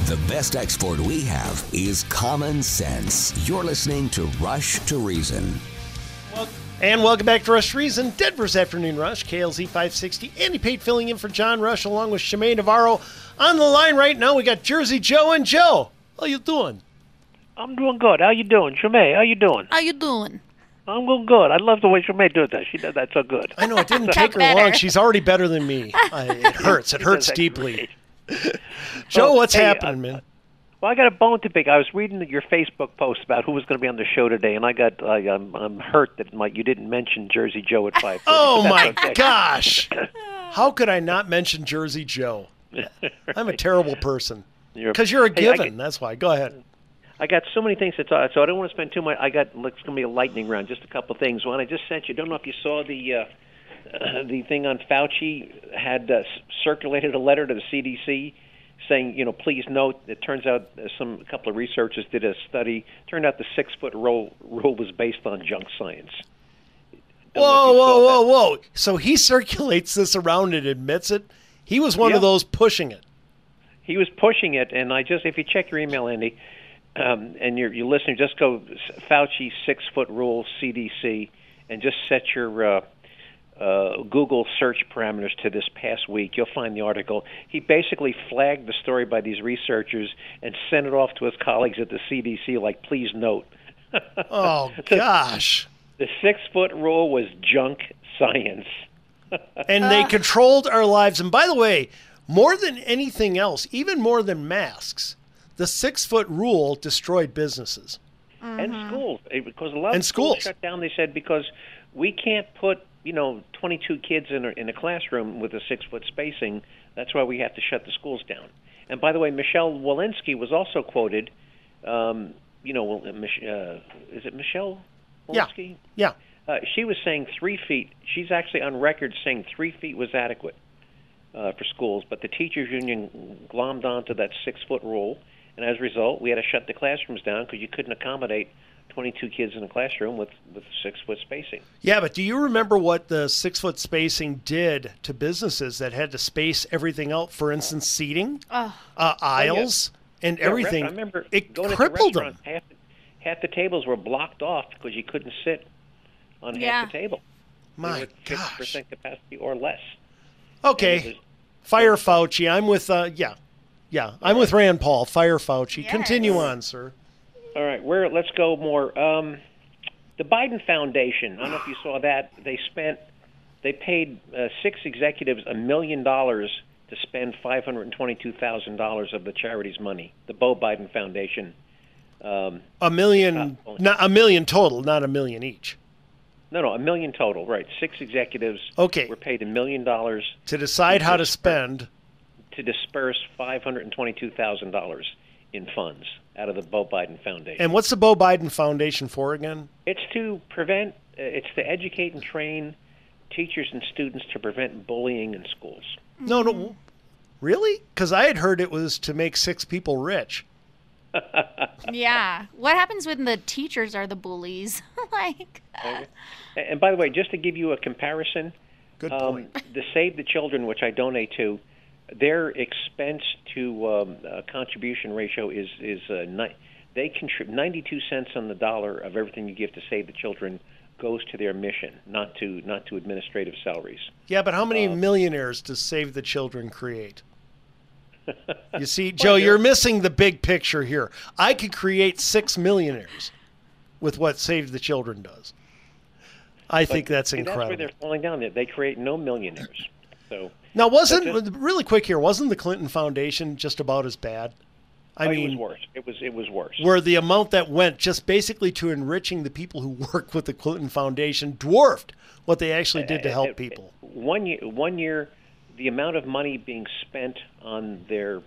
The best export we have is common sense. You're listening to Rush to Reason. And welcome back to Rush to Reason, Denver's Afternoon Rush, KLZ 560. Andy Pate filling in for John Rush along with Shemaine Navarro. On the line right now, we got Jersey Joe. And Joe, how you doing? I'm doing good. How you doing? Shemaine, how you doing? How you doing? I'm doing good. I love the way Shemaine does that. She does that so good. I know, it didn't take her long. She's already better than me. It hurts. It hurts deeply. Joe, what's happening, man? Well, I got a bone to pick. I was reading your Facebook post about who was going to be on the show today, and I'm hurt that you didn't mention Jersey Joe at 5:30. Oh my gosh! How could I not mention Jersey Joe? I'm a terrible person. Because you're a given. That's why. Go ahead. I got so many things to talk, so I don't want to spend too much. It's going to be a lightning round. Just a couple of things. One, I just sent you. Don't know if you saw the thing on Fauci had circulated a letter to the CDC. Saying, please note, it turns out a couple of researchers did a study. Turned out the 6-foot rule was based on junk science. Whoa. So he circulates this around and admits it? He was one of those pushing it. He was pushing it, and if you check your email, Andy, and your listener, just go Fauci 6-foot rule, CDC, and just set your Google search parameters to this past week. You'll find the article. He basically flagged the story by these researchers and sent it off to his colleagues at the CDC like, please note. Oh, gosh. The 6-foot rule was junk science. And they controlled our lives. And by the way, more than anything else, even more than masks, the 6-foot rule destroyed businesses. And schools. Because a lot of schools shut down, they said, because we can't put 22 kids in a classroom with a 6-foot spacing. That's why we have to shut the schools down. And by the way, Michelle Walensky was also quoted. Is it Michelle Walensky? Yeah. She was saying 3 feet. She's actually on record saying 3 feet was adequate for schools. But the teachers union glommed onto that 6-foot rule, and as a result, we had to shut the classrooms down because you couldn't accommodate 22 kids in a classroom with 6-foot spacing. Yeah, but do you remember what the 6-foot spacing did to businesses that had to space everything out? For instance, seating, aisles, and everything. I remember it going crippled into restaurants, them. Half the tables were blocked off because you couldn't sit on half the table. My gosh. 50% capacity or less. Okay. Fire Fauci. I'm with, I'm with Rand Paul. Fire Fauci. Yes. Continue on, sir. All right, let's go more. The Biden Foundation, I don't know if you saw that, they paid 6 executives $1 million to spend $522,000 of the charity's money, the Beau Biden Foundation. $1 million, not $1 million total, not $1 million each. No, $1 million total, right. 6 executives were paid $1 million. To decide how to spend. To disperse $522,000 in funds out of the Beau Biden Foundation. And what's the Beau Biden Foundation for again? It's to educate and train teachers and students to prevent bullying in schools. No. Really? Because I had heard it was to make 6 people rich. Yeah. What happens when the teachers are the bullies? And by the way, just to give you a comparison, good point. The Save the Children, which I donate to, their expense to contribution ratio is they contribute 92 cents on the dollar of everything you give to Save the Children goes to their mission, not to administrative salaries. Yeah, but how many millionaires does Save the Children create? You see, Joe, you're missing the big picture here. I could create 6 millionaires with what Save the Children does. I think that's incredible. That's where they're falling down. They create no millionaires. So now, really quick here, wasn't the Clinton Foundation just about as bad? I mean, it was worse. It was worse. Where the amount that went just basically to enriching the people who work with the Clinton Foundation dwarfed what they actually did to help people. One year, the amount of money being spent on their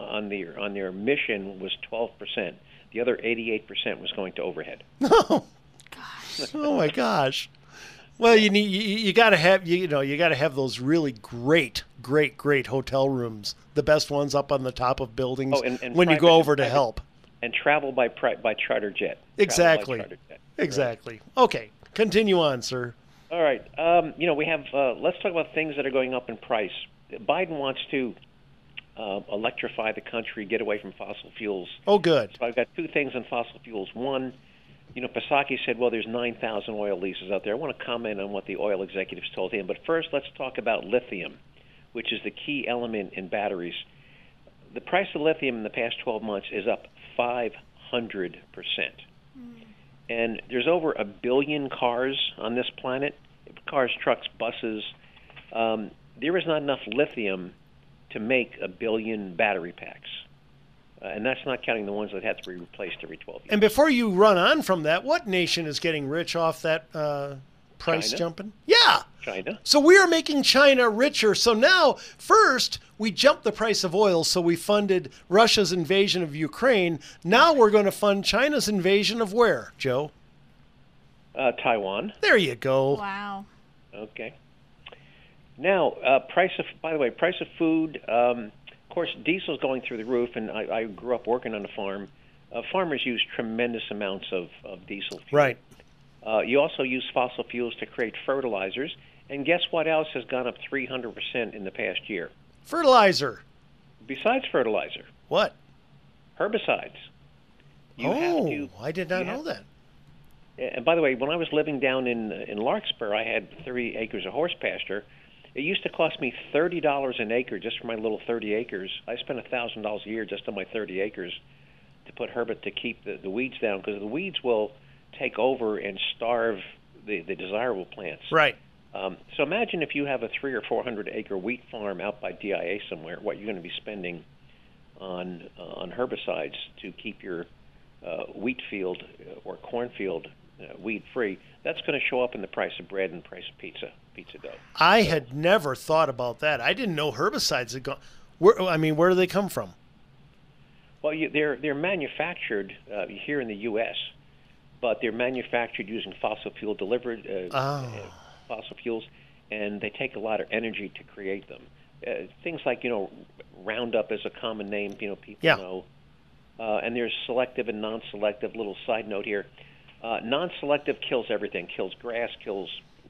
mission was 12%. The other 88% was going to overhead. Oh, gosh! Oh my gosh! Well, you got to have those really great hotel rooms, the best ones up on the top of buildings and when you go over to help. And travel by charter jet. Exactly. Exactly. Right. Okay, continue on, sir. All right. We have. Let's talk about things that are going up in price. Biden wants to electrify the country, get away from fossil fuels. Oh, good. So I've got two things on fossil fuels. One, Psaki said, well, there's 9,000 oil leases out there. I want to comment on what the oil executives told him. But first, let's talk about lithium, which is the key element in batteries. The price of lithium in the past 12 months is up 500%. And there's over 1 billion cars on this planet, cars, trucks, buses. There is not enough lithium to make 1 billion battery packs. And that's not counting the ones that have to be replaced every 12 years. And before you run on from that, what nation is getting rich off that price China. jumping? Yeah. China. So we are making China richer. So now, first, we jumped the price of oil, so we funded Russia's invasion of Ukraine. Now we're going to fund China's invasion of where, Joe? Taiwan. There you go. Wow. Okay. Now, price of food. Of course, diesel's going through the roof, and I grew up working on a farm. Farmers use tremendous amounts of diesel fuel. Right. You also use fossil fuels to create fertilizers, and guess what else has gone up 300% in the past year? Fertilizer. Besides fertilizer. What? Herbicides. I did not know that. And by the way, when I was living down in Larkspur, I had 30 acres of horse pasture. It used to cost me $30 an acre just for my little 30 acres. I spent $1,000 a year just on my 30 acres to put herbicide to keep the weeds down, because the weeds will take over and starve the desirable plants. Right. So imagine if you have a 300 or 400 acre wheat farm out by DIA somewhere, what you're going to be spending on herbicides to keep your wheat field or cornfield weed free. That's going to show up in the price of bread and the price of pizza dough. I had never thought about that. I didn't know herbicides had gone. Where do they come from? Well, they're manufactured here in the U.S., but they're manufactured using fossil fuel delivered fossil fuels, and they take a lot of energy to create them. Things like Roundup is a common name. People know, and there's selective and non-selective. Little side note here: non-selective kills everything. Kills grass. Kills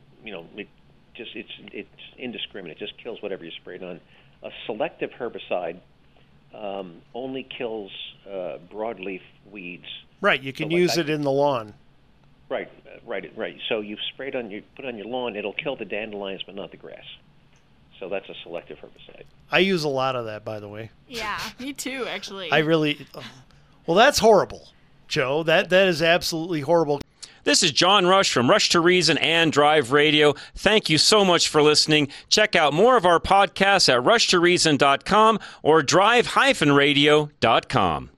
it's indiscriminate. Just kills whatever you spray it on. A selective herbicide only kills broadleaf weeds. Right, you can use it in the lawn. Right. So you put it on your lawn, it'll kill the dandelions, but not the grass. So that's a selective herbicide. I use a lot of that, by the way. Yeah, me too, actually. Well, that's horrible, Joe. That is absolutely horrible. This is John Rush from Rush to Reason and Drive Radio. Thank you so much for listening. Check out more of our podcasts at rushtoreason.com or drive-radio.com.